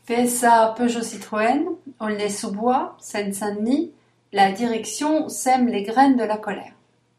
PSA Peugeot Citroën, Aulnay-sous-Bois, Seine-Saint-Denis, la direction sème les graines de la colère.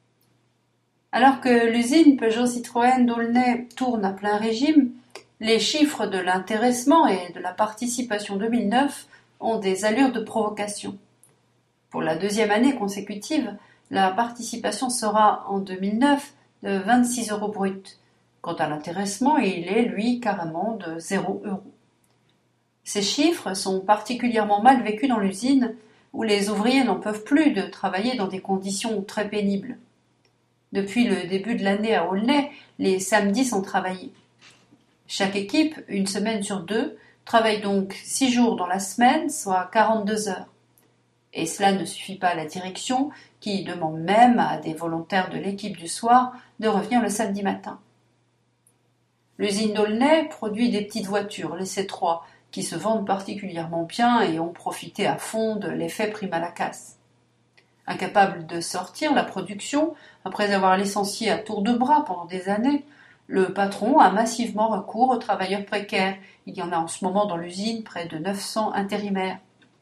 Alors que l'usine Peugeot Citroën d'Aulnay tourne à plein régime, les chiffres de l'intéressement et de la participation 2009 ont des allures de provocation. Pour la deuxième année consécutive, la participation sera en 2009 de 26 € bruts. Quant à l'intéressement, il est, lui, carrément de 0 €. Ces chiffres sont particulièrement mal vécus dans l'usine, où les ouvriers n'en peuvent plus de travailler dans des conditions très pénibles. Depuis le début de l'année à Aulnay, les samedis sont travaillés. Chaque équipe, une semaine sur deux, travaille donc 6 jours dans la semaine, soit 42 heures. Et cela ne suffit pas à la direction, qui demande même à des volontaires de l'équipe du soir de revenir le samedi matin. L'usine d'Aulnay produit des petites voitures, les C3, qui se vendent particulièrement bien et ont profité à fond de l'effet prime à la casse. Incapable de sortir la production, après avoir licencié à tour de bras pendant des années, le patron a massivement recours aux travailleurs précaires. Il y en a en ce moment dans l'usine près de 900 intérimaires,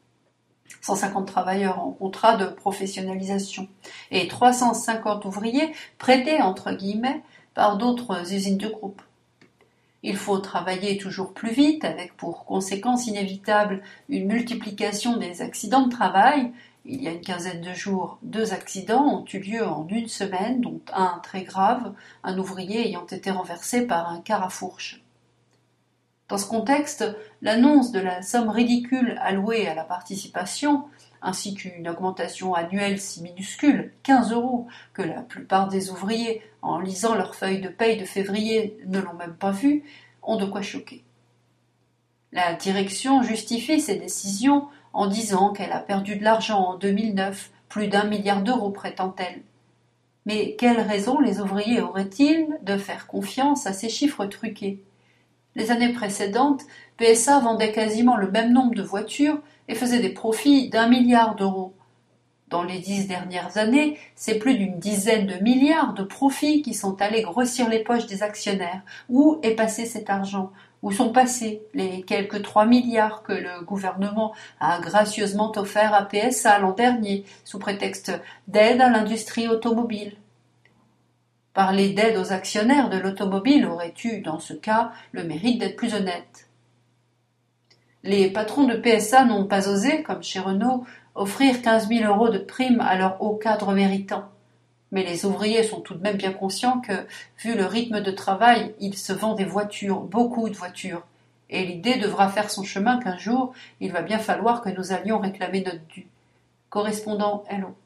150 travailleurs en contrat de professionnalisation et 350 ouvriers prêtés entre guillemets par d'autres usines du groupe. Il faut travailler toujours plus vite, avec pour conséquence inévitable une multiplication des accidents de travail. Il y a une quinzaine de jours, 2 accidents ont eu lieu en une semaine, dont un très grave, un ouvrier ayant été renversé par un car à fourche. Dans ce contexte, l'annonce de la somme ridicule allouée à la participation, ainsi qu'une augmentation annuelle si minuscule, 15 €, que la plupart des ouvriers, en lisant leur feuille de paye de février, ne l'ont même pas vue, ont de quoi choquer. La direction justifie ses décisions en disant qu'elle a perdu de l'argent en 2009, plus d'1 milliard d'euros, prétend-elle. Mais quelle raison les ouvriers auraient-ils de faire confiance à ces chiffres truqués ? Les années précédentes, PSA vendait quasiment le même nombre de voitures et faisait des profits d'1 milliard d'euros. Dans les 10 dernières années, c'est plus d'une dizaine de milliards de profits qui sont allés grossir les poches des actionnaires. Où est passé cet argent ? Où sont passés les quelques 3 milliards que le gouvernement a gracieusement offerts à PSA l'an dernier, sous prétexte d'aide à l'industrie automobile ? Parler d'aide aux actionnaires de l'automobile aurait eu, dans ce cas, le mérite d'être plus honnête. Les patrons de PSA n'ont pas osé, comme chez Renault, offrir 15 000 € de prime à leurs hauts cadres méritants. Mais les ouvriers sont tout de même bien conscients que, vu le rythme de travail, il se vend des voitures, beaucoup de voitures. Et l'idée devra faire son chemin qu'un jour, il va bien falloir que nous allions réclamer notre dû. Correspondant Hello.